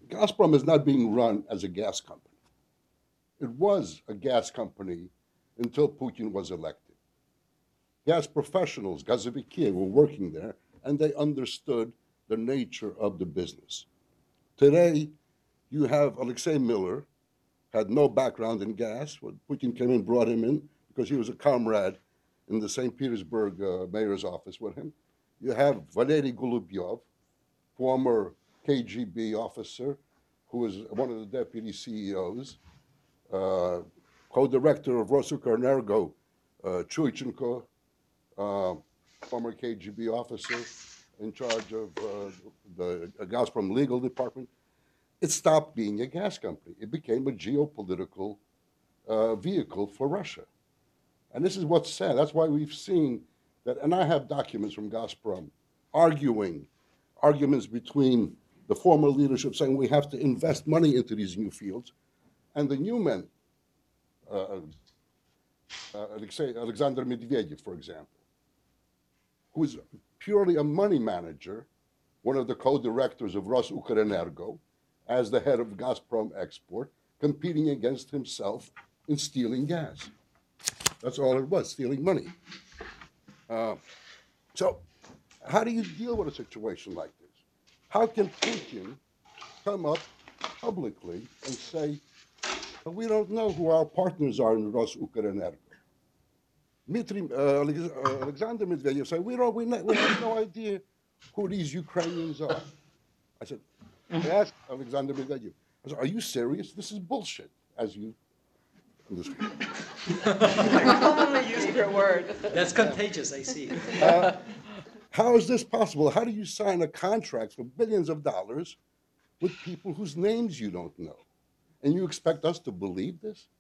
Gazprom is not being run as a gas company. It was a gas company until Putin was elected. Gas professionals, Gazovikia, were working there, and they understood the nature of the business. Today, you have Alexei Miller, had no background in gas. When Putin came in, brought him in because he was a comrade in the St. Petersburg mayor's office with him. You have Valery Golubyov, former KGB officer, who was one of the deputy CEOs, uh, co-director of Rosukrenergo, Chuichenko, uh, former KGB officer in charge of the Gazprom legal department. It stopped being a gas company. It became a geopolitical vehicle for Russia. And this is what's sad. That's why we've seen that, and I have documents from Gazprom arguments between the former leadership saying we have to invest money into these new fields, and the new men, uh, Alexander Medvedev, for example, who is purely a money manager, one of the co-directors of Rosukrenergo, as the head of Gazprom Export, competing against himself in stealing gas. That's all it was, stealing money. Uh, so, how do you deal with a situation like this? How can Putin come up publicly and say, "Well, we don't know who our partners are in Rosukrenergo"? Alexander Medvedev said, we have no idea who these Ukrainians are. I said, I asked Alexander Medvedev, I said, are you serious? This is bullshit, as you understand. Commonly used for a word. That's contagious, I see. How is this possible? How do you sign a contract for billions of dollars with people whose names you don't know? And you expect us to believe this?